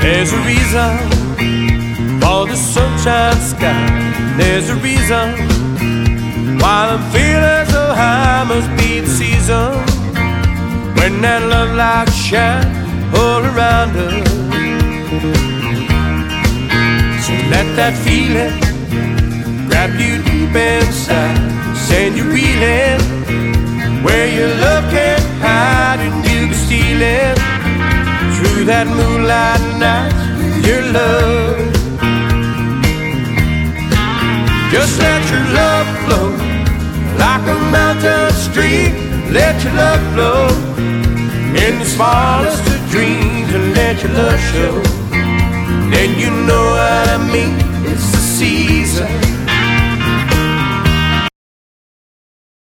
There's a reason for the sunshine sky. There's a reason why I'm feeling so high. Must be the season when that love light shine all around us. So let that feeling grab you deep inside. Send you reeling where your love can't hide, and you can steal it through that moonlight night with your love. Just let your love flow like a mountain stream. Let your love flow in the smallest of dreams, and let your love show. Then you know what I mean. It's the season